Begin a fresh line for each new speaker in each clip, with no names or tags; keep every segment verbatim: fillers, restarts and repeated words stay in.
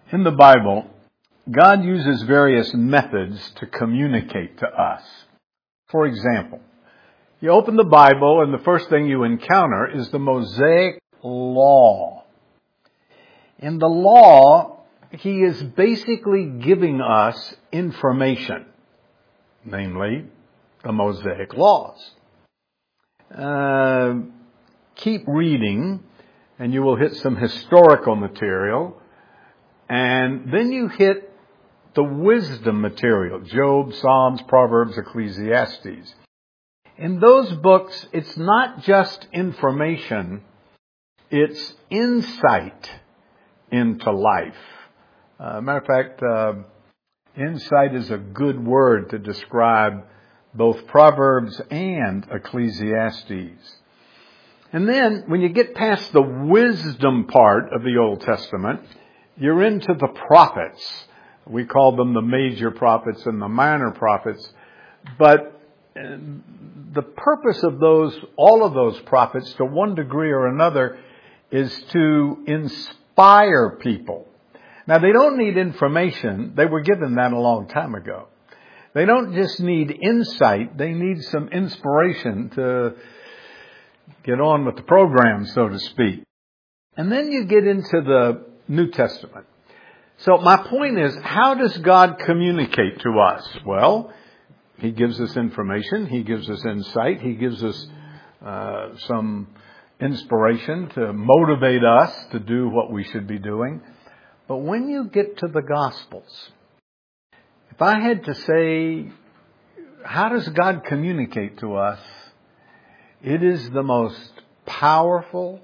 In the Bible, God uses various methods to communicate to us. For example, you open the Bible and the first thing you encounter is the Mosaic Law. In the law, He is basically giving us information, namely the Mosaic laws. Uh, keep reading and you will hit some historical material, and then you hit the wisdom material, Job, Psalms, Proverbs, Ecclesiastes. In those books, it's not just information, it's insight into life. Uh, matter of fact, uh, insight is a good word to describe both Proverbs and Ecclesiastes. And then, when you get past the wisdom part of the Old Testament, you're into the prophets. We call them the major prophets and the minor prophets. But the purpose of those, all of those prophets, to one degree or another, is to inspire people. Now, they don't need information. They were given that a long time ago. They don't just need insight. They need some inspiration to get on with the program, so to speak. And then you get into the New Testament. So my point is, how does God communicate to us? Well, He gives us information. He gives us insight. He gives us uh, some inspiration to motivate us to do what we should be doing. But when you get to the Gospels, if I had to say, how does God communicate to us? It is the most powerful,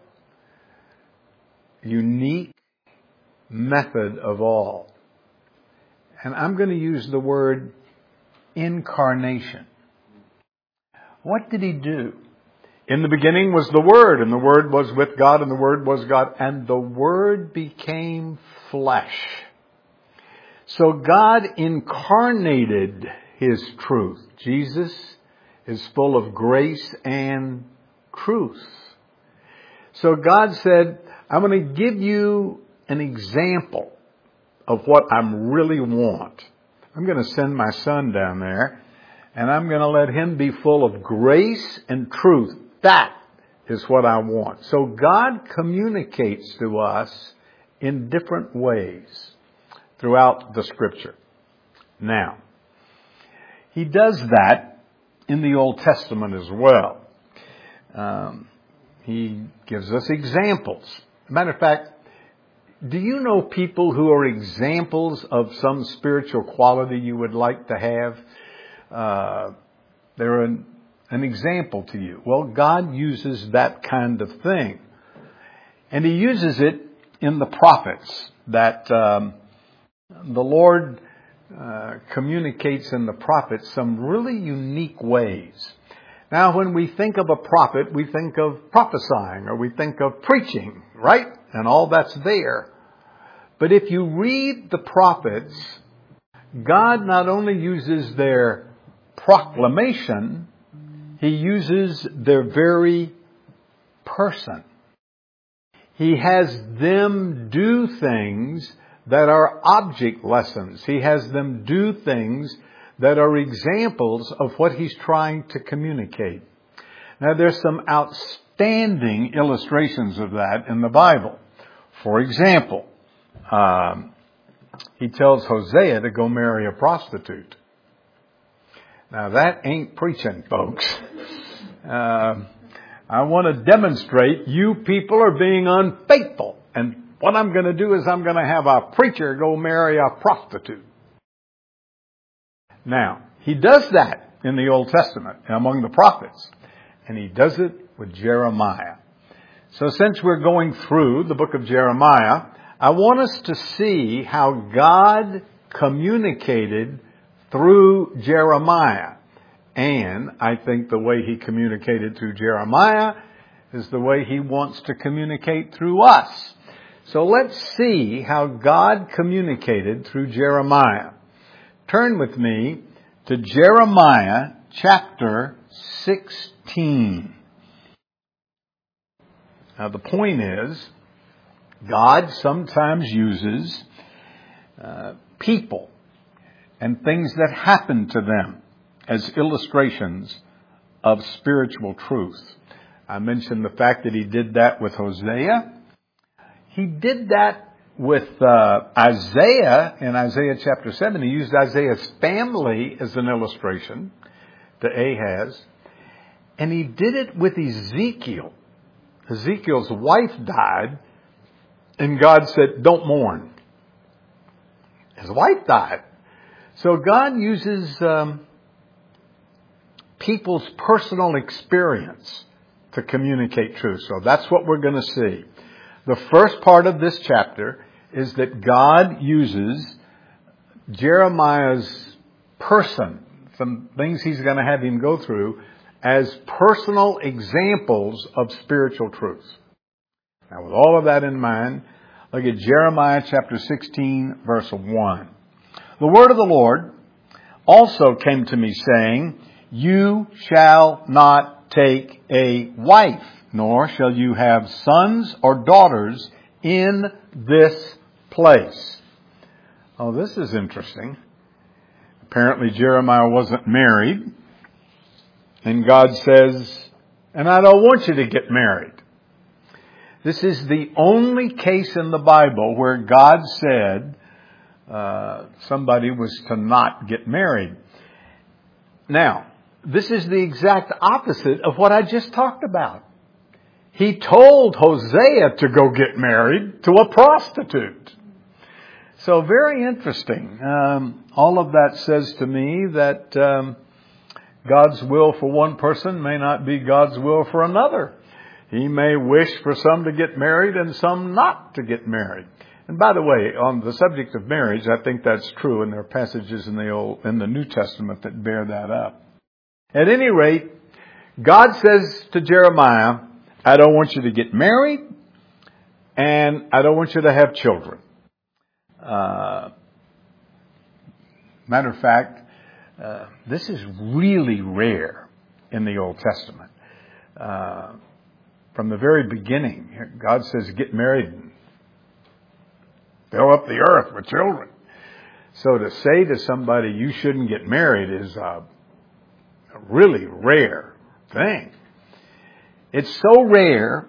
unique method of all. And I'm going to use the word incarnation. What did He do? In the beginning was the Word, and the Word was with God, and the Word was God, and the Word became flesh. So God incarnated His truth. Jesus is full of grace and truth. So God said, I'm going to give you an example of what I really want. I'm going to send my Son down there, and I'm going to let Him be full of grace and truth. That is what I want. So God communicates to us in different ways throughout the Scripture. Now, He does that in the Old Testament as well. Um, he gives us examples. Matter of fact, do you know people who are examples of some spiritual quality you would like to have? Uh, they're an, an example to you. Well, God uses that kind of thing. And He uses it in the prophets, that um, the Lord uh, communicates in the prophets some really unique ways. Now, when we think of a prophet, we think of prophesying, or we think of preaching, right? And all that's there. But if you read the prophets, God not only uses their proclamation, He uses their very person. He has them do things that are object lessons. He has them do things that are examples of what He's trying to communicate. Now, there's some outstanding illustrations of that in the Bible. For example, um, He tells Hosea to go marry a prostitute. Now, that ain't preaching, folks. Uh, I want to demonstrate you people are being unfaithful. And what I'm going to do is I'm going to have a preacher go marry a prostitute. Now, He does that in the Old Testament among the prophets. And He does it with Jeremiah. So since we're going through the book of Jeremiah, I want us to see how God communicated through Jeremiah. And I think the way He communicated through Jeremiah is the way He wants to communicate through us. So let's see how God communicated through Jeremiah. Turn with me to Jeremiah chapter sixteen. Now the point is, God sometimes uses uh, people and things that happen to them as illustrations of spiritual truth. I mentioned the fact that he did that with Hosea. He did that with uh, Isaiah in Isaiah chapter seven. He used Isaiah's family as an illustration to Ahaz. And he did it with Ezekiel. Ezekiel's wife died, and God said, don't mourn. His wife died. So God uses um, people's personal experience to communicate truth. So that's what we're going to see. The first part of this chapter is that God uses Jeremiah's person, some things he's going to have him go through, as personal examples of spiritual truth. Now, with all of that in mind, look at Jeremiah chapter sixteen, verse one. The word of the Lord also came to me, saying, you shall not take a wife, nor shall you have sons or daughters in this place. Oh, this is interesting. Apparently Jeremiah wasn't married. And God says, and I don't want you to get married. This is the only case in the Bible where God said uh, somebody was to not get married. Now, this is the exact opposite of what I just talked about. He told Hosea to go get married to a prostitute. So very interesting. Um, all of that says to me that um, God's will for one person may not be God's will for another. He may wish for some to get married and some not to get married. And by the way, on the subject of marriage, I think that's true, and there are passages in the Old, in the New Testament that bear that up. At any rate, God says to Jeremiah, I don't want you to get married, and I don't want you to have children. Uh, matter of fact, Uh, this is really rare in the Old Testament. Uh, from the very beginning, God says, get married and fill up the earth with children. So to say to somebody you shouldn't get married is a, a really rare thing. It's so rare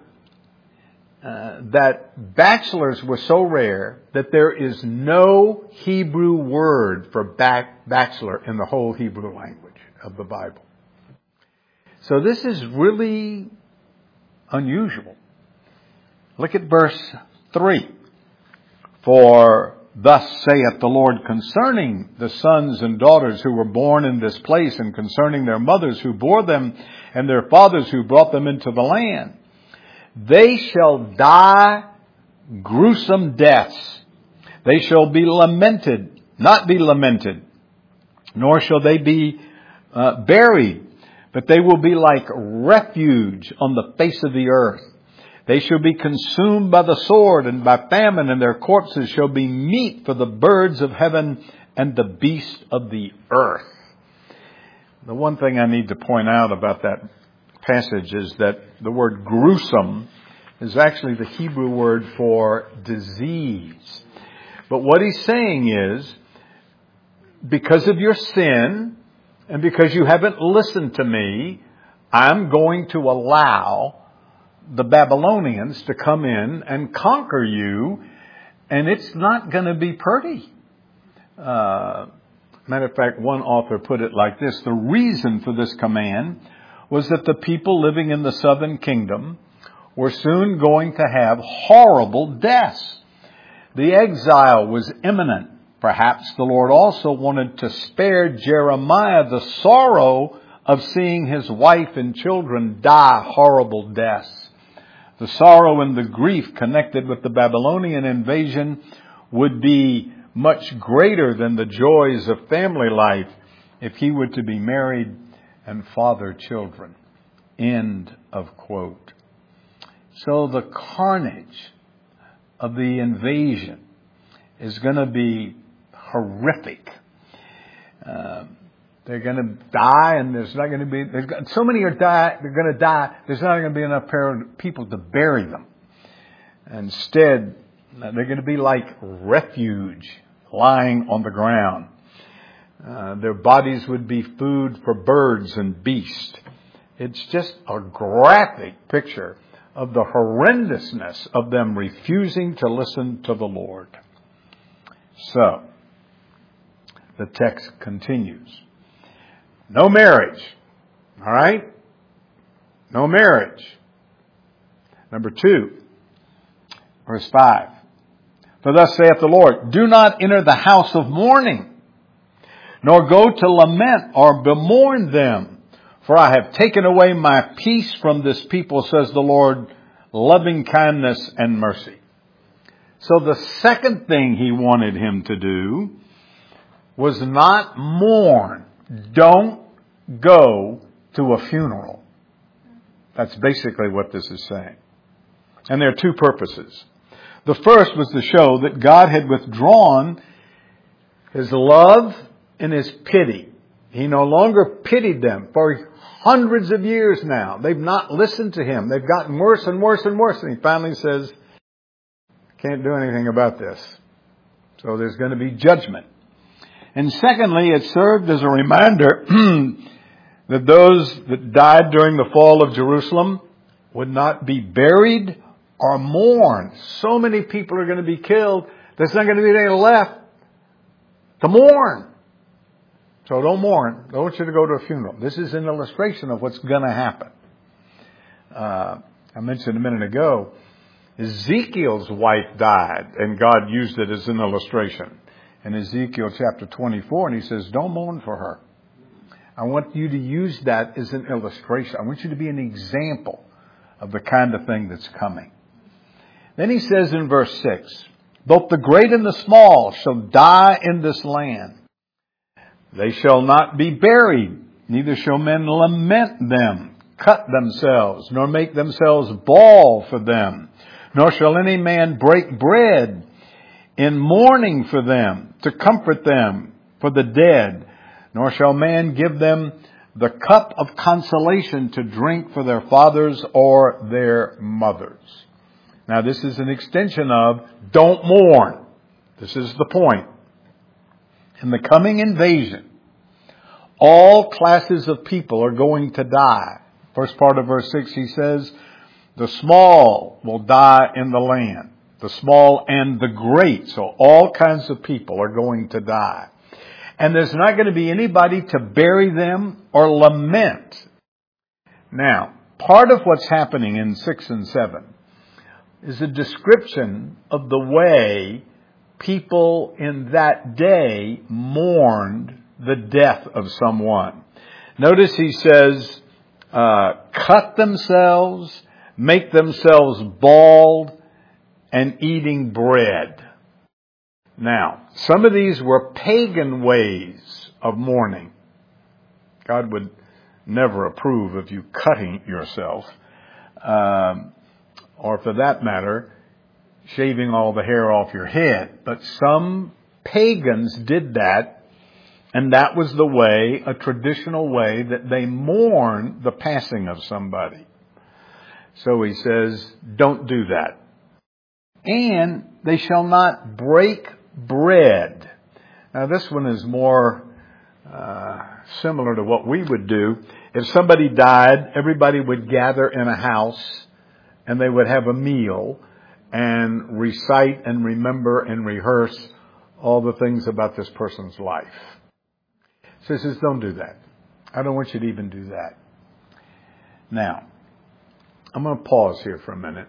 uh, that bachelors were so rare that there is no Hebrew word for back, bachelor in the whole Hebrew language of the Bible. So this is really unusual. Look at verse three. For thus saith the Lord concerning the sons and daughters who were born in this place, and concerning their mothers who bore them, and their fathers who brought them into the land. They shall die gruesome deaths. They shall be lamented, not be lamented, nor shall they be uh, buried, but they will be like refuge on the face of the earth. They shall be consumed by the sword and by famine, and their corpses shall be meat for the birds of heaven and the beasts of the earth. The one thing I need to point out about that passage is that the word gruesome is actually the Hebrew word for disease. But what he's saying is, because of your sin and because you haven't listened to me, I'm going to allow the Babylonians to come in and conquer you, and it's not going to be pretty. Uh, matter of fact, one author put it like this: the reason for this command was that the people living in the southern kingdom were soon going to have horrible deaths. The exile was imminent. Perhaps the Lord also wanted to spare Jeremiah the sorrow of seeing his wife and children die horrible deaths. The sorrow and the grief connected with the Babylonian invasion would be much greater than the joys of family life if he were to be married and father children. End of quote. So the carnage of the invasion is going to be horrific. Uh, they're going to die, and there's not going to be, there's got, so many are die, they're going to die, there's not going to be enough people to bury them. Instead, they're going to be like refuge lying on the ground. Uh, their bodies would be food for birds and beasts. It's just a graphic picture of the horrendousness of them refusing to listen to the Lord. So, the text continues. No marriage. All right? No marriage. Number two, verse five. For thus saith the Lord, do not enter the house of mourning, nor go to lament or bemourn them. For I have taken away my peace from this people, says the Lord, loving kindness and mercy. So the second thing he wanted him to do was not mourn. Don't go to a funeral. That's basically what this is saying. And there are two purposes. The first was to show that God had withdrawn His love and His pity. He no longer pitied them for hundreds of years now. They've not listened to Him. They've gotten worse and worse and worse. And He finally says, can't do anything about this. So there's going to be judgment. And secondly, it served as a reminder that those that died during the fall of Jerusalem would not be buried or mourned. So many people are going to be killed, there's not going to be anything left to mourn. So don't mourn. I don't want you to go to a funeral. This is an illustration of what's going to happen. Uh, I mentioned a minute ago, Ezekiel's wife died, and God used it as an illustration. In Ezekiel chapter twenty-four, and He says, don't mourn for her. I want you to use that as an illustration. I want you to be an example of the kind of thing that's coming. Then He says in verse six, both the great and the small shall die in this land. They shall not be buried, neither shall men lament them, cut themselves, nor make themselves bawl for them. Nor shall any man break bread in mourning for them, to comfort them for the dead. Nor shall man give them the cup of consolation to drink for their fathers or their mothers. Now this is an extension of don't mourn. This is the point. In the coming invasion, all classes of people are going to die. First part of verse six, he says, the small will die in the land. The small and the great. So all kinds of people are going to die. And there's not going to be anybody to bury them or lament. Now, part of what's happening in six and seven is a description of the way people in that day mourned the death of someone. Notice he says, uh, cut themselves, make themselves bald, and eating bread. Now, some of these were pagan ways of mourning. God would never approve of you cutting yourself, um, or for that matter, shaving all the hair off your head. But some pagans did that, and that was the way, a traditional way, that they mourn the passing of somebody. So he says, don't do that. And they shall not break bread. Now this one is more uh, similar to what we would do. If somebody died, everybody would gather in a house and they would have a meal and recite and remember and rehearse all the things about this person's life. So he says, don't do that. I don't want you to even do that. Now, I'm going to pause here for a minute.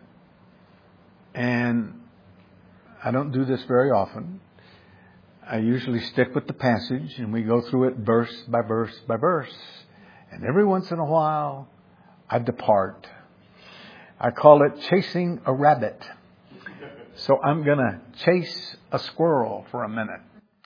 And I don't do this very often. I usually stick with the passage and we go through it verse by verse by verse. And every once in a while, I depart. I call it chasing a rabbit. So I'm going to chase a squirrel for a minute.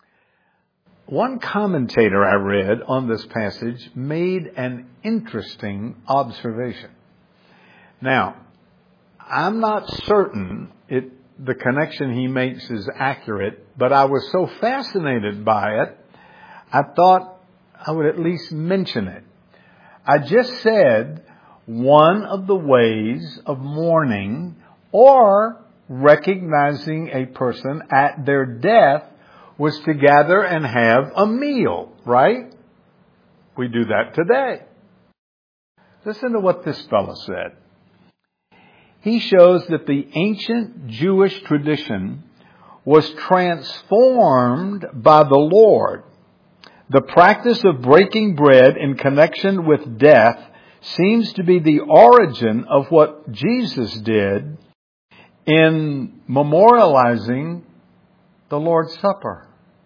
One commentator I read on this passage made an interesting observation. Now, I'm not certain it, the connection he makes is accurate, but I was so fascinated by it, I thought I would at least mention it. I just said one of the ways of mourning or recognizing a person at their death was to gather and have a meal, right? We do that today. Listen to what this fellow said. He shows that the ancient Jewish tradition was transformed by the Lord. The practice of breaking bread in connection with death seems to be the origin of what Jesus did in memorializing the Lord's Supper.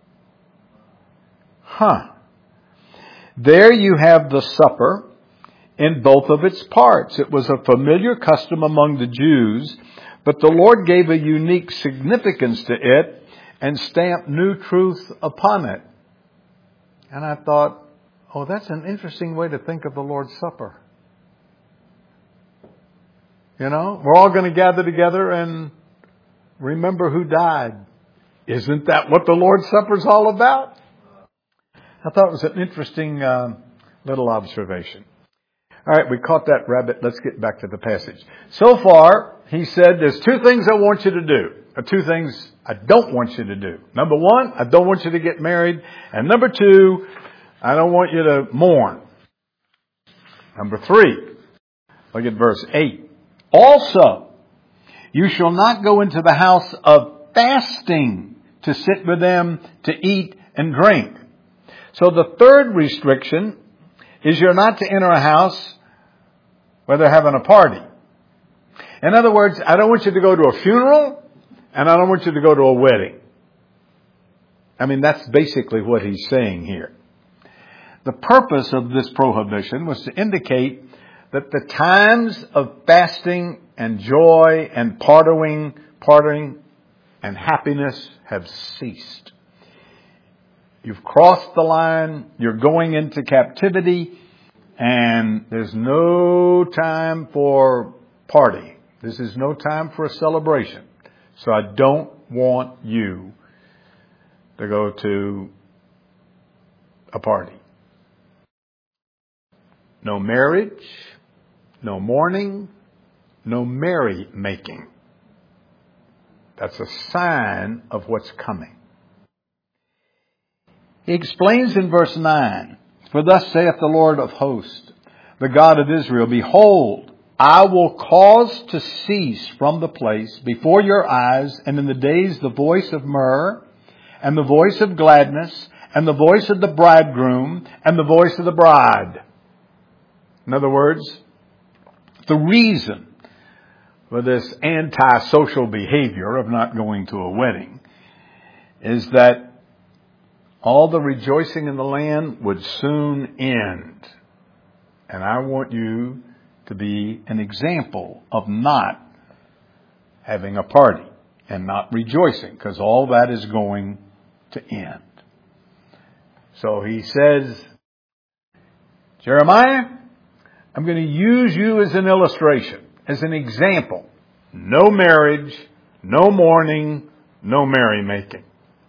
Huh. There you have the supper in both of its parts. It was a familiar custom among the Jews, but the Lord gave a unique significance to it and stamped new truth upon it. And I thought, oh, that's an interesting way to think of the Lord's Supper. You know, we're all going to gather together and remember who died. Isn't that what the Lord's Supper is all about? I thought it was an interesting uh, little observation. All right, we caught that rabbit. Let's get back to the passage. So far, he said, there's two things I want you to do. Or two things I don't want you to do. Number one, I don't want you to get married. And number two, I don't want you to mourn. Number three, look at verse eight. Also, you shall not go into the house of fasting to sit with them to eat and drink. So the third restriction is you're not to enter a house where they're having a party. In other words, I don't want you to go to a funeral and I don't want you to go to a wedding. I mean, that's basically what he's saying here. The purpose of this prohibition was to indicate that the times of fasting and joy and partying, partying and happiness have ceased. You've crossed the line, you're going into captivity, and there's no time for party. This is no time for a celebration. So I don't want you to go to a party. No marriage, no mourning, no merry-making. That's a sign of what's coming. He explains in verse nine, for thus saith the Lord of hosts, the God of Israel, behold, I will cause to cease from the place before your eyes, and in the days the voice of myrrh, and the voice of gladness, and the voice of the bridegroom, and the voice of the bride. In other words, the reason for this antisocial behavior of not going to a wedding is that all the rejoicing in the land would soon end. And I want you to be an example of not having a party and not rejoicing, because all that is going to end. So he says, Jeremiah, I'm going to use you as an illustration, as an example. No marriage, no mourning, no merrymaking.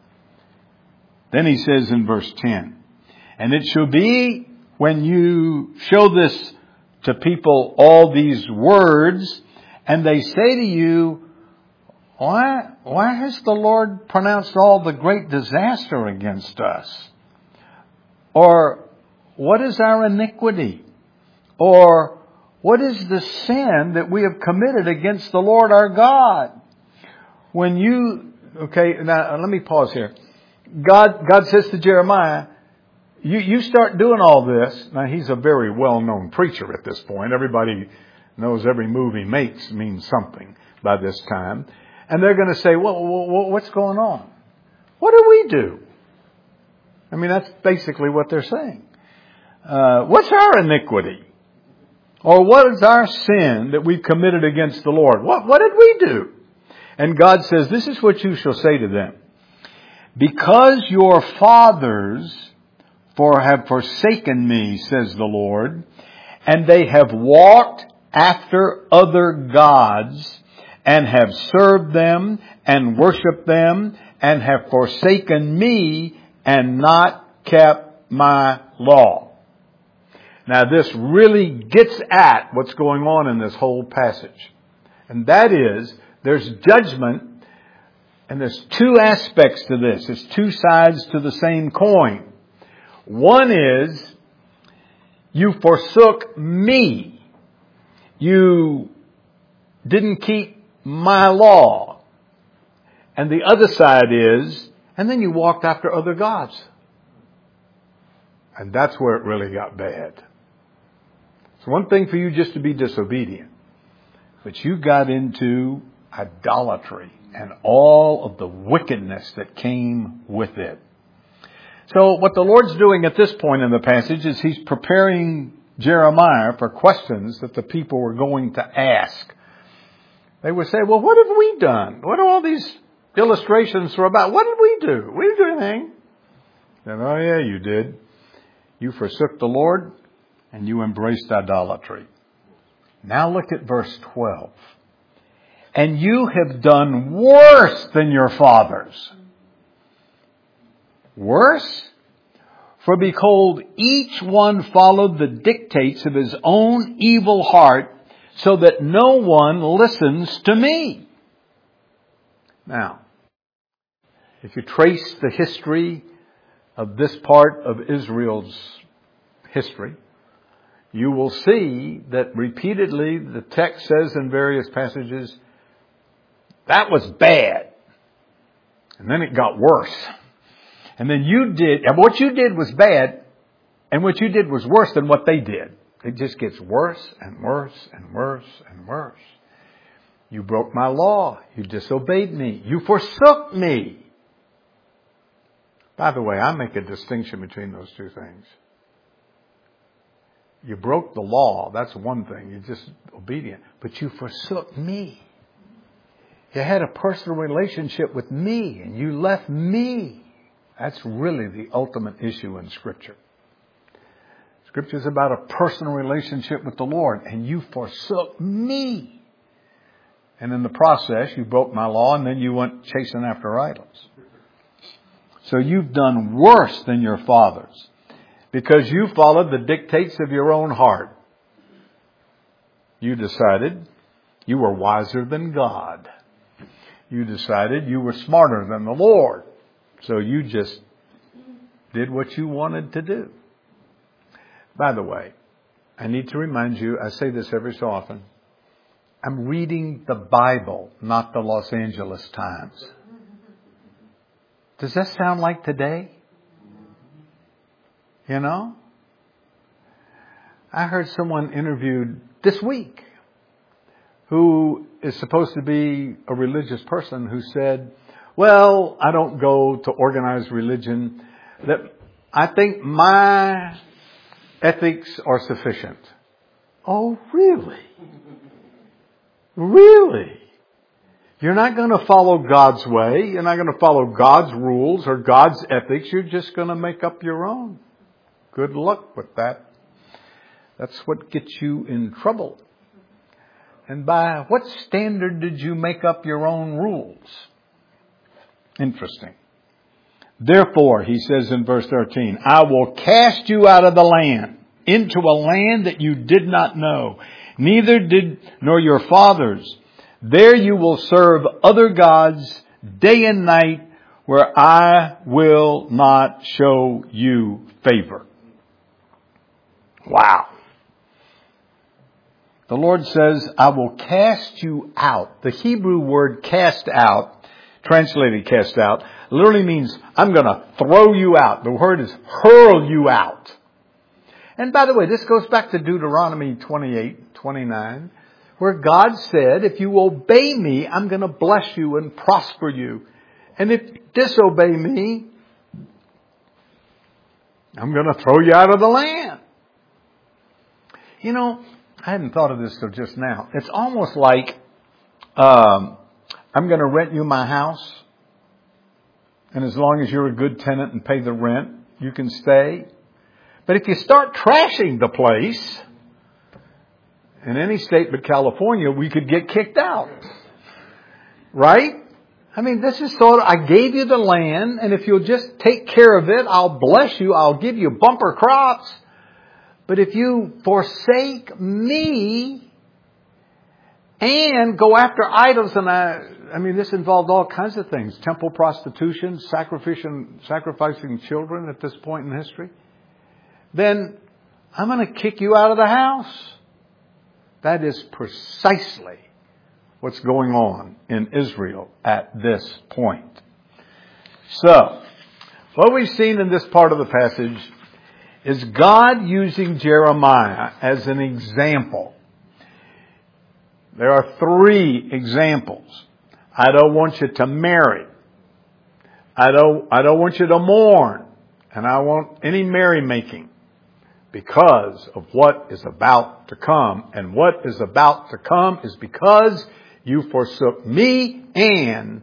Then he says in verse ten, and it shall be when you show this to people, all these words, and they say to you, why, why has the Lord pronounced all the great disaster against us? Or what is our iniquity? Or what is the sin that we have committed against the Lord our God? When you, okay, now let me pause here. God, God says to Jeremiah, you, you start doing all this. Now he's a very well-known preacher at this point. Everybody knows every move he makes means something by this time. And they're going to say, well, well, what's going on? What do we do? I mean, that's basically what they're saying. Uh, what's our iniquity? Or what is our sin that we've committed against the Lord? What, what did we do? And God says, this is what you shall say to them. Because your fathers for have forsaken me, says the Lord, and they have walked after other gods, and have served them, and worshipped them, and have forsaken me, and not kept my law. Now this really gets at what's going on in this whole passage. And that is, there's judgment And there's two aspects to this. There's two sides to the same coin. One is, you forsook me. You didn't keep my law. And the other side is, and then you walked after other gods. And that's where it really got bad. It's one thing for you just to be disobedient, but you got into idolatry and all of the wickedness that came with it. So what the Lord's doing at this point in the passage is He's preparing Jeremiah for questions that the people were going to ask. They would say, well, what have we done? What are all these illustrations for about? What did we do? We didn't do anything. And, oh yeah, you did. You forsook the Lord and you embraced idolatry. Now look at verse twelve. And you have done worse than your fathers. Worse? For behold, each one followed the dictates of his own evil heart, so that no one listens to me. Now, if you trace the history of this part of Israel's history, you will see that repeatedly the text says in various passages, that was bad. And then it got worse. And then you did, and what you did was bad, and what you did was worse than what they did. It just gets worse and worse and worse and worse. You broke my law. You disobeyed me. You forsook me. By the way, I make a distinction between those two things. You broke the law. That's one thing. You're just obedient. But you forsook me. You had a personal relationship with me and you left me. That's really the ultimate issue in Scripture. Scripture is about a personal relationship with the Lord, and you forsook me. And in the process, you broke my law, and then you went chasing after idols. So you've done worse than your fathers, because you followed the dictates of your own heart. You decided you were wiser than God. You decided you were smarter than the Lord. So you just did what you wanted to do. By the way, I need to remind you, I say this every so often, I'm reading the Bible, not the Los Angeles Times. Does that sound like today? You know? I heard someone interviewed this week who is supposed to be a religious person who said, well, I don't go to organized religion. That I think my ethics are sufficient. Oh, really? Really? You're not going to follow God's way. You're not going to follow God's rules or God's ethics. You're just going to make up your own. Good luck with that. That's what gets you in trouble. And by what standard did you make up your own rules? Interesting. Therefore, he says in verse thirteen, I will cast you out of the land, into a land that you did not know, neither did nor your fathers. There you will serve other gods day and night, where I will not show you favor. Wow. The Lord says, I will cast you out. The Hebrew word cast out, translated cast out, literally means I'm going to throw you out. The word is hurl you out. And by the way, this goes back to Deuteronomy twenty-eight, twenty-nine, where God said, if you obey me, I'm going to bless you and prosper you. And if you disobey me, I'm going to throw you out of the land. You know, I hadn't thought of this till just now. It's almost like um, I'm going to rent you my house. And as long as you're a good tenant and pay the rent, you can stay. But if you start trashing the place, in any state but California, we could get kicked out. Right? I mean, this is sort of, I gave you the land, and if you'll just take care of it, I'll bless you. I'll give you bumper crops. But if you forsake me, and go after idols. And I, I mean, this involved all kinds of things. Temple prostitution, sacrificing, sacrificing children at this point in history. Then I'm going to kick you out of the house. That is precisely what's going on in Israel at this point. So, what we've seen in this part of the passage is God using Jeremiah as an example. There are three examples. I don't want you to marry. I don't, I don't want you to mourn. And I want any merrymaking because of what is about to come. And what is about to come is because you forsook me and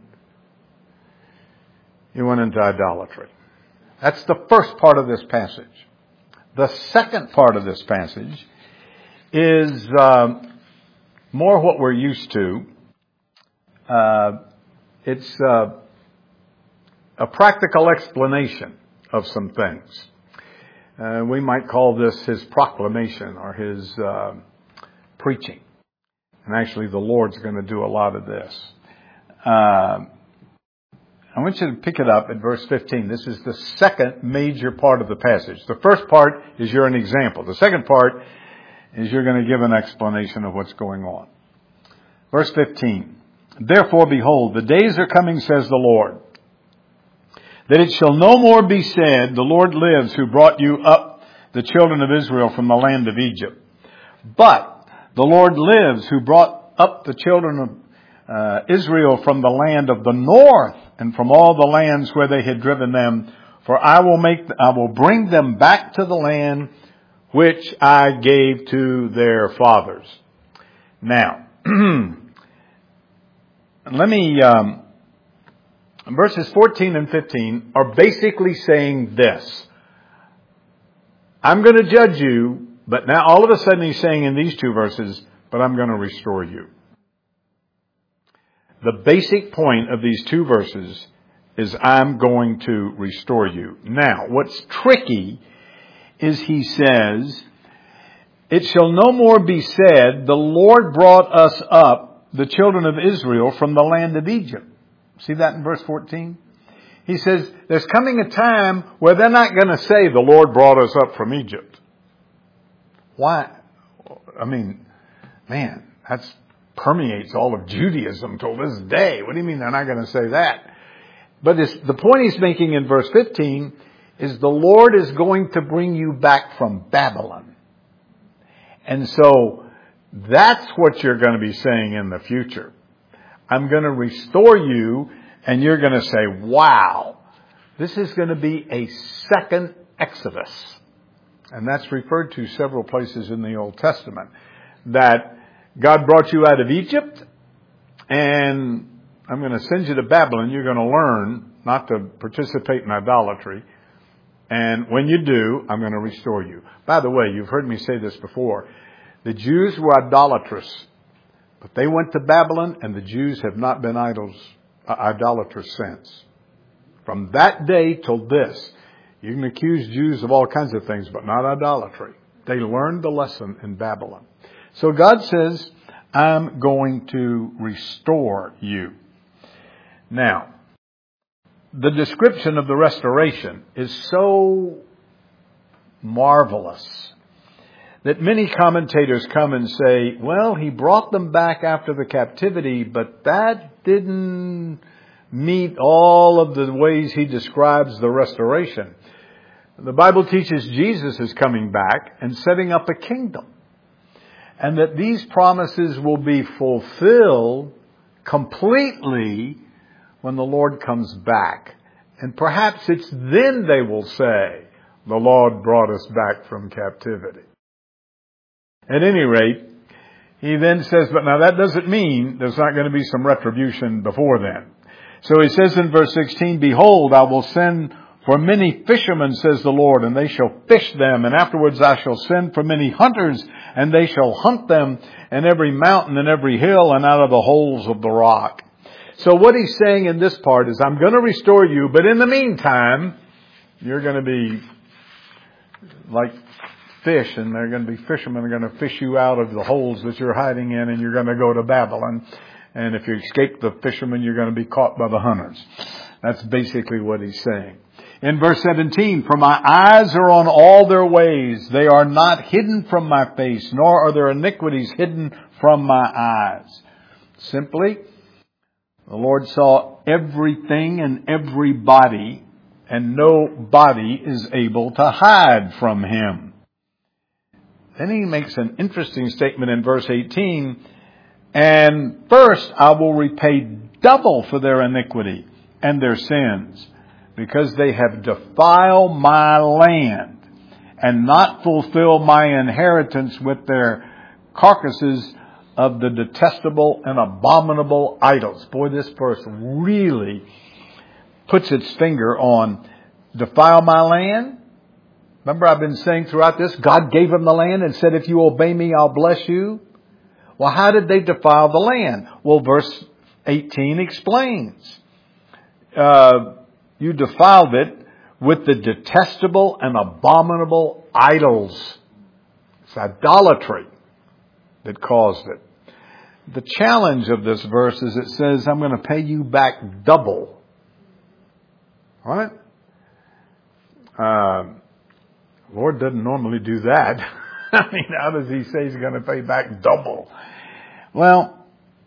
you went into idolatry. That's the first part of this passage. The second part of this passage is um, more what we're used to. Uh, it's uh, a practical explanation of some things. Uh, we might call this his proclamation or his uh, preaching. And actually the Lord's going to do a lot of this. Uh, I want you to pick it up at verse fifteen. This is the second major part of the passage. The first part is you're an example. The second part is you're going to give an explanation of what's going on. Verse fifteen. Therefore, behold, the days are coming, says the Lord, that it shall no more be said, the Lord lives who brought you up, the children of Israel, from the land of Egypt. But the Lord lives who brought up the children of uh, Israel from the land of the north, and from all the lands where they had driven them. For I will make, I will bring them back to the land which I gave to their fathers. Now, let me, um, verses fourteen and fifteen are basically saying this. I'm going to judge you, but now all of a sudden he's saying in these two verses, but I'm going to restore you. The basic point of these two verses is I'm going to restore you. Now, what's tricky is he says, it shall no more be said, the Lord brought us up, the children of Israel, from the land of Egypt. See that in verse fourteen? He says, there's coming a time where they're not going to say, the Lord brought us up from Egypt. Why? I mean, man, that's permeates all of Judaism till this day. What do you mean they're not going to say that? But this, the point he's making in verse fifteen is the Lord is going to bring you back from Babylon. And so that's what you're going to be saying in the future. I'm going to restore you, and you're going to say, wow, this is going to be a second Exodus. And that's referred to several places in the Old Testament. That God brought you out of Egypt, and I'm going to send you to Babylon. You're going to learn not to participate in idolatry. And when you do, I'm going to restore you. By the way, you've heard me say this before. The Jews were idolatrous, but they went to Babylon, and the Jews have not been idols, uh, idolatrous since. From that day till this, you can accuse Jews of all kinds of things, but not idolatry. They learned the lesson in Babylon. So God says, I'm going to restore you. Now, the description of the restoration is so marvelous that many commentators come and say, well, he brought them back after the captivity, but that didn't meet all of the ways he describes the restoration. The Bible teaches Jesus is coming back and setting up a kingdom. And that these promises will be fulfilled completely when the Lord comes back. And perhaps it's then they will say, the Lord brought us back from captivity. At any rate, he then says, but now that doesn't mean there's not going to be some retribution before then. So he says in verse sixteen, behold, I will send for many fishermen, says the Lord, and they shall fish them. And afterwards I shall send for many hunters, and they shall hunt them in every mountain and every hill and out of the holes of the rock. So what he's saying in this part is, I'm going to restore you, but in the meantime, you're going to be like fish, and they're going to be fishermen are going to fish you out of the holes that you're hiding in, and you're going to go to Babylon. And if you escape the fishermen, you're going to be caught by the hunters. That's basically what he's saying. In verse seventeen, for my eyes are on all their ways. They are not hidden from my face, nor are their iniquities hidden from my eyes. Simply, the Lord saw everything and everybody, and nobody is able to hide from Him. Then he makes an interesting statement in verse eighteen. And first I will repay double for their iniquity and their sins, because they have defiled my land and not fulfilled my inheritance with their carcasses of the detestable and abominable idols. Boy, this verse really puts its finger on defile my land. Remember, I've been saying throughout this, God gave them the land and said, if you obey me, I'll bless you. Well, how did they defile the land? Well, verse eighteen explains. Uh, you defiled it with the detestable and abominable idols. It's idolatry that caused it. The challenge of this verse is it says, I'm going to pay you back double. All right? Uh, Lord doesn't normally do that. I mean, how does He say He's going to pay back double? Well,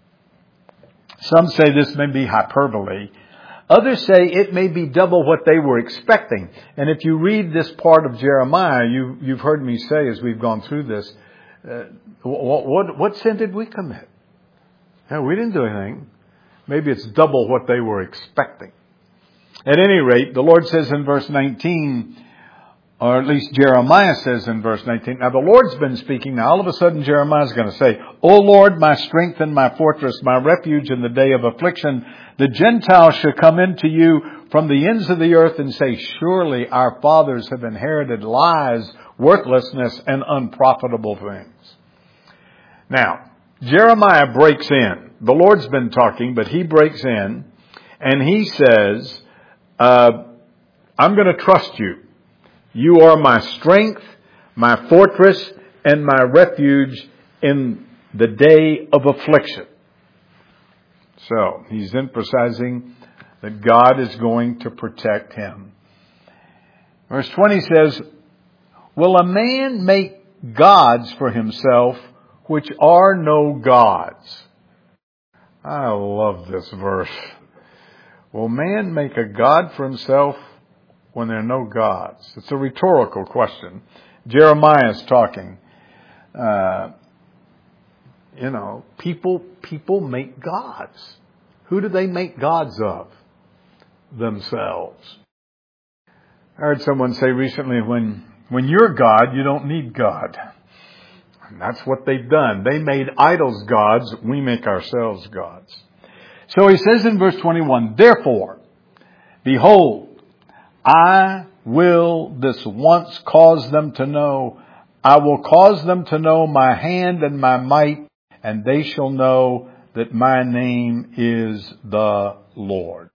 some say this may be hyperbole. Others say it may be double what they were expecting. And if you read this part of Jeremiah, you, you've heard me say as we've gone through this, uh, what, what, what sin did we commit? No, we didn't do anything. Maybe it's double what they were expecting. At any rate, the Lord says in verse nineteen, or at least Jeremiah says in verse nineteen. Now the Lord's been speaking. Now all of a sudden Jeremiah's going to say, O Lord, my strength and my fortress, my refuge in the day of affliction, the Gentiles shall come into you from the ends of the earth and say, surely our fathers have inherited lies, worthlessness, and unprofitable things. Now, Jeremiah breaks in. The Lord's been talking, but he breaks in and he says, uh, I'm going to trust you. You are my strength, my fortress, and my refuge in the day of affliction. So, he's emphasizing that God is going to protect him. Verse twenty says, will a man make gods for himself which are no gods? I love this verse. Will man make a god for himself when there are no gods? It's a rhetorical question. Jeremiah is talking. Uh, you know, people people make gods. Who do they make gods of? Themselves. I heard someone say recently, when when you're God, you don't need God. And that's what they've done. They made idols gods. We make ourselves gods. So he says in verse twenty-one, therefore, behold, I will this once cause them to know. I will cause them to know my hand and my might, and they shall know that my name is the Lord.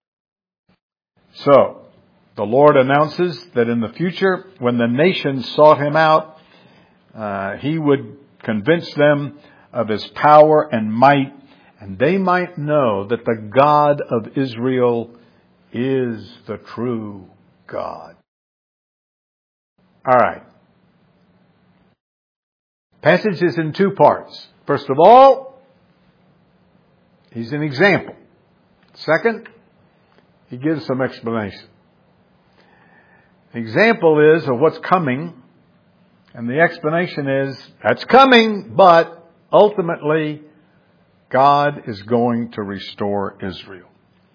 So, the Lord announces that in the future, when the nations sought him out, uh, he would convince them of his power and might, and they might know that the God of Israel is the true God. All right. Passage is in two parts. First of all, he's an example. Second, he gives some explanation. The example is of what's coming, and the explanation is that's coming, but ultimately God is going to restore Israel.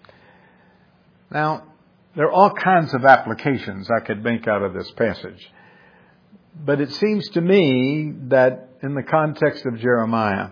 Now, there are all kinds of applications I could make out of this passage. But it seems to me that in the context of Jeremiah,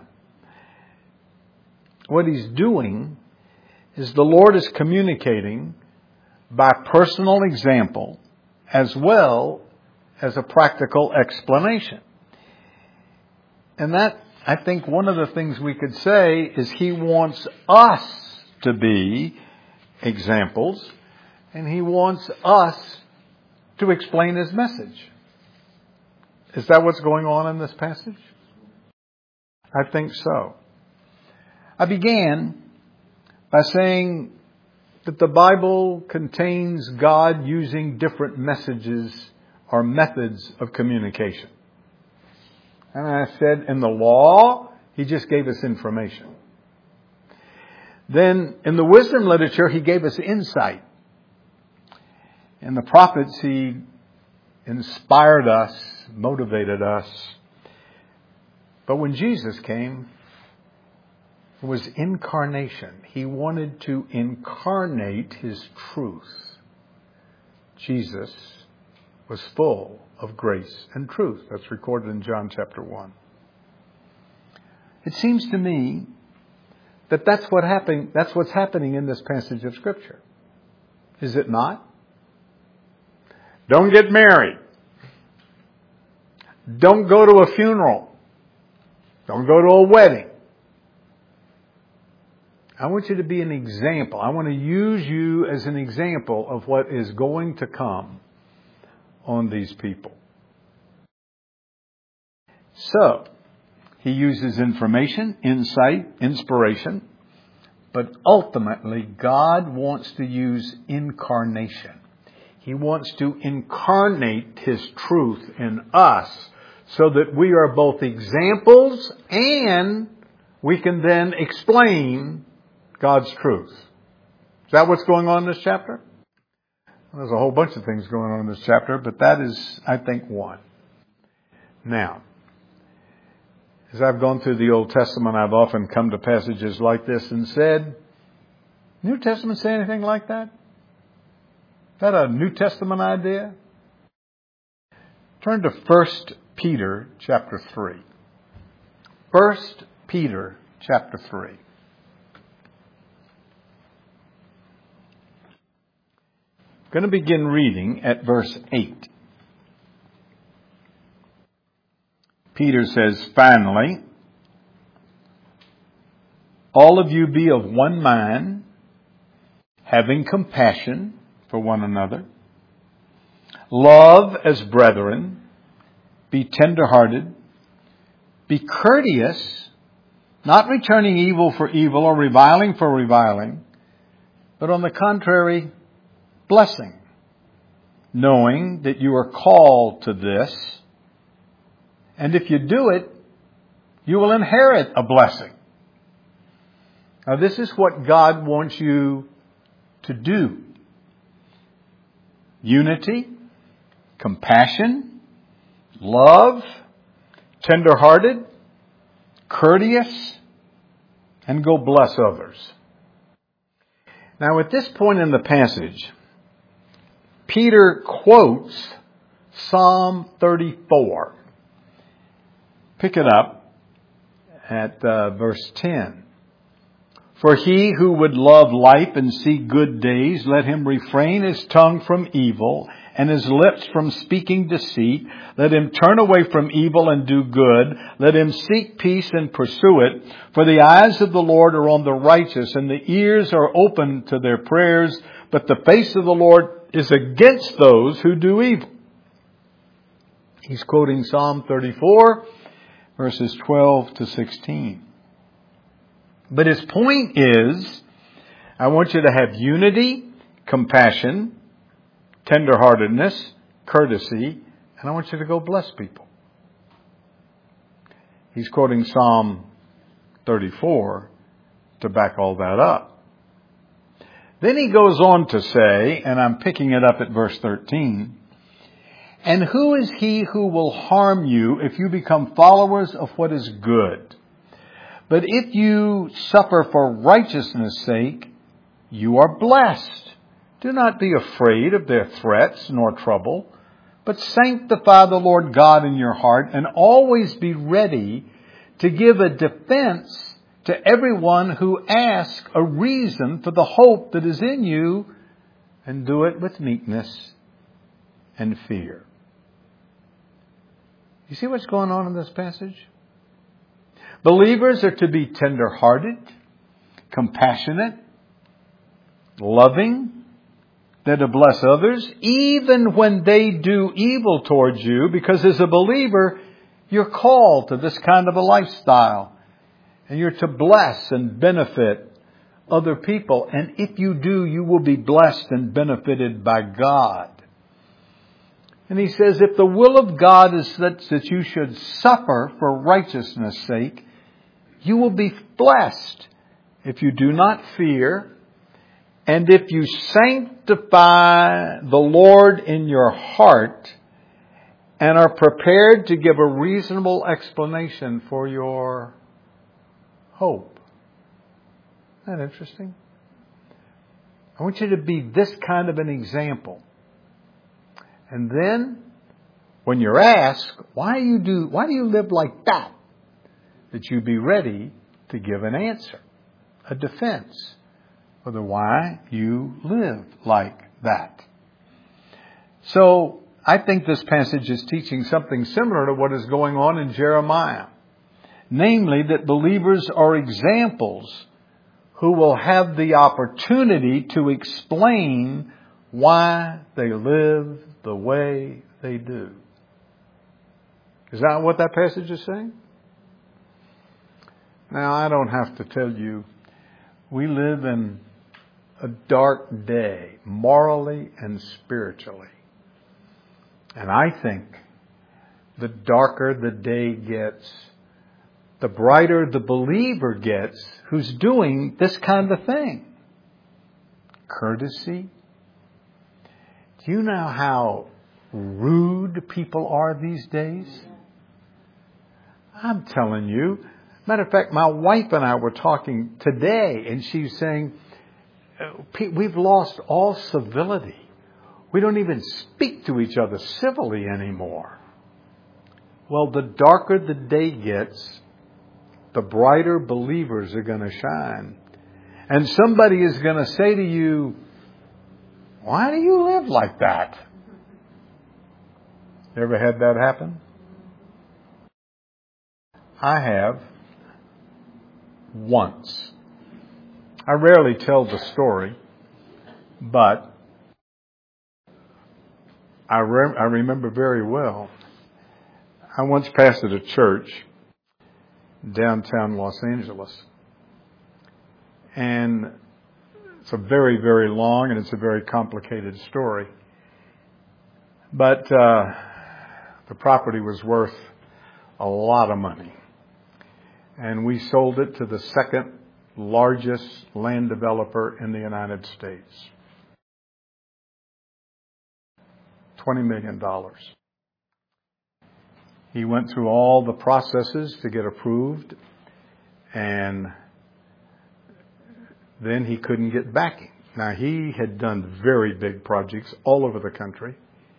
what he's doing is the Lord is communicating by personal example as well as a practical explanation. And that, I think, one of the things we could say is he wants us to be examples, and he wants us to explain his message. Is that what's going on in this passage? I think so. I began by saying that the Bible contains God using different messages or methods of communication. And I said in the law, He just gave us information. Then in the wisdom literature, He gave us insight. In the prophets, He inspired us, motivated us. But when Jesus came, it was incarnation. He wanted to incarnate His truth. Jesus was full of grace and truth. That's recorded in John chapter one. It seems to me that that's what happening, that's what's happening in this passage of Scripture. Is it not? Don't get married. Don't go to a funeral. Don't go to a wedding. I want you to be an example. I want to use you as an example of what is going to come on these people. So, He uses information, insight, inspiration, but ultimately God wants to use incarnation. He wants to incarnate His truth in us so that we are both examples and we can then explain God's truth. Is that what's going on in this chapter? Well, there's a whole bunch of things going on in this chapter, but that is, I think, one. Now, as I've gone through the Old Testament, I've often come to passages like this and said, New Testament say anything like that? Is that a New Testament idea? Turn to First Peter chapter three. First Peter chapter three. I'm going to begin reading at verse eight. Peter says, finally, all of you be of one mind, having compassion for one another. Love as brethren. Be tender-hearted. Be courteous, not returning evil for evil or reviling for reviling, but on the contrary, blessing, knowing that you are called to this. And if you do it, you will inherit a blessing. Now, this is what God wants you to do. Unity, compassion, love, tender-hearted, courteous, and go bless others. Now, at this point in the passage, Peter quotes Psalm thirty-four. Pick it up at uh, verse ten. For he who would love life and see good days, let him refrain his tongue from evil and his lips from speaking deceit. Let him turn away from evil and do good. Let him seek peace and pursue it. For the eyes of the Lord are on the righteous, and the ears are open to their prayers. But the face of the Lord is against those who do evil. He's quoting Psalm thirty-four, verses twelve to sixteen. But his point is, I want you to have unity, compassion, tenderheartedness, courtesy, and I want you to go bless people. He's quoting Psalm thirty-four to back all that up. Then he goes on to say, and I'm picking it up at verse thirteen, and who is he who will harm you if you become followers of what is good? But if you suffer for righteousness' sake, you are blessed. Do not be afraid of their threats nor trouble, but sanctify the Lord God in your heart and always be ready to give a defense to everyone who asks a reason for the hope that is in you, and do it with meekness and fear. You see what's going on in this passage? Believers are to be tender-hearted, compassionate, loving, They're to bless others, even when they do evil towards you, because as a believer, you're called to this kind of a lifestyle. And you're to bless and benefit other people. And if you do, you will be blessed and benefited by God. And he says, if the will of God is that, that you should suffer for righteousness' sake, you will be blessed if you do not fear, and if you sanctify the Lord in your heart and are prepared to give a reasonable explanation for your hope. Isn't that interesting? I want you to be this kind of an example. And then, when you're asked, why do you do, why do you live like that? That you be ready to give an answer, a defense for the why you live like that. So, I think this passage is teaching something similar to what is going on in Jeremiah. Namely, that believers are examples who will have the opportunity to explain why they live the way they do. Is that what that passage is saying? Now, I don't have to tell you, we live in a dark day, morally and spiritually. And I think the darker the day gets, the brighter the believer gets who's doing this kind of thing. Courtesy. Do you know how rude people are these days? I'm telling you. Matter of fact, my wife and I were talking today, and she's saying, we've lost all civility. We don't even speak to each other civilly anymore. Well, the darker the day gets, the brighter believers are going to shine. And somebody is going to say to you, why do you live like that? You ever had that happen? I have. Once. I rarely tell the story, but I, re- I remember very well. I once pastored a church downtown Los Angeles. And it's a very, very long and it's a very complicated story. But uh, the property was worth a lot of money. And we sold it to the second largest land developer in the United States. twenty million dollars. He went through all the processes to get approved, and then he couldn't get backing. Now, he had done very big projects all over the country,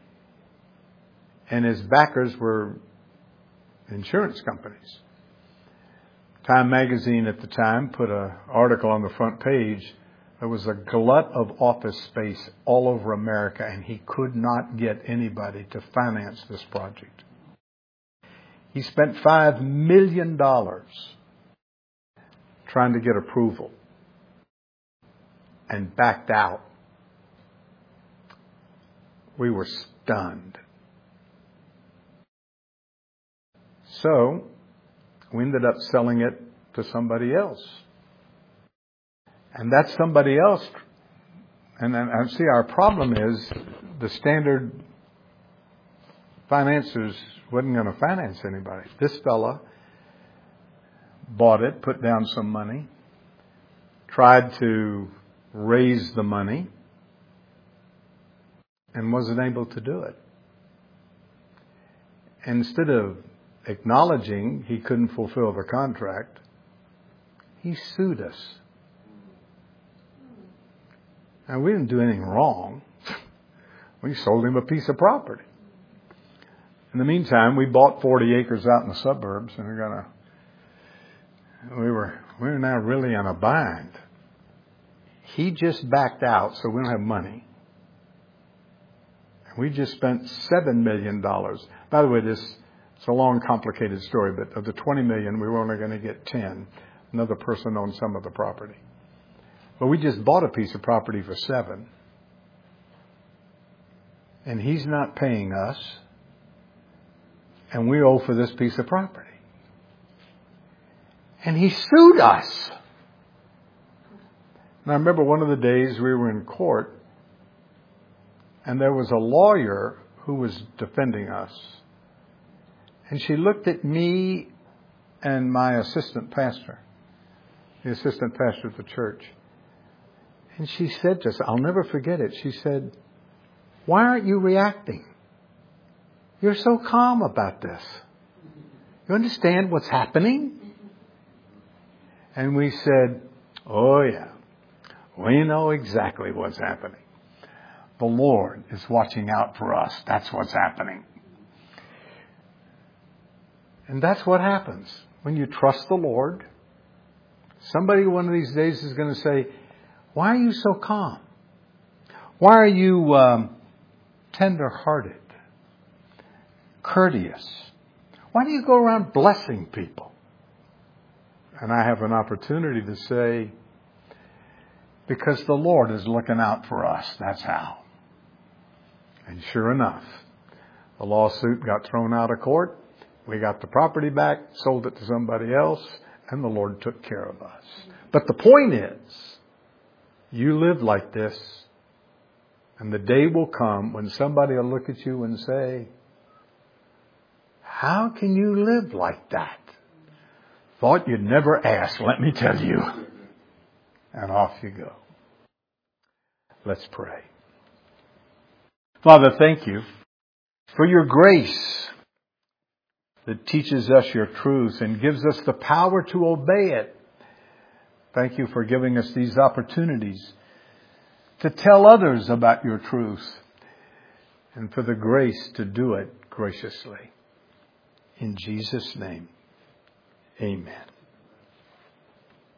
and his backers were insurance companies. Time magazine at the time put an article on the front page. There was a glut of office space all over America, and he could not get anybody to finance this project. He spent five million dollars trying to get approval and backed out. We were stunned. So, we ended up selling it to somebody else. And that somebody else, and then I see our problem is the standard financiers wasn't going to finance anybody. This fella bought it, put down some money, tried to raise the money, and wasn't able to do it. Instead of acknowledging he couldn't fulfill the contract, he sued us. Now, we didn't do anything wrong. We sold him a piece of property. In the meantime, we bought forty acres out in the suburbs, and we're gonna. We were we were now really in a bind. He just backed out, so we don't have money. We just spent seven million dollars. By the way, this it's a long, complicated story, but of the twenty million dollars, we were only going to get ten. Another person owned some of the property. But we just bought a piece of property for seven. and he's not paying us, and we owe for this piece of property. And he sued us. And I remember one of the days we were in court, and there was a lawyer who was defending us. And she looked at me and my assistant pastor, the assistant pastor of the church. And she said to us, I'll never forget it. She said, why aren't you reacting? You're so calm about this. You understand what's happening? And we said, oh yeah, we know exactly what's happening. The Lord is watching out for us. That's what's happening. And that's what happens when you trust the Lord. Somebody one of these days is going to say, why are you so calm? Why are you um, tender-hearted, courteous? Why do you go around blessing people? And I have an opportunity to say, because the Lord is looking out for us. That's how. And sure enough, the lawsuit got thrown out of court. We got the property back, sold it to somebody else, and the Lord took care of us. But the point is, you live like this, and the day will come when somebody will look at you and say, how can you live like that? Thought you'd never ask, let me tell you. And off you go. Let's pray. Father, thank you for your grace that teaches us your truth and gives us the power to obey it. Thank you for giving us these opportunities to tell others about your truth and for the grace to do it graciously. In Jesus' name, amen.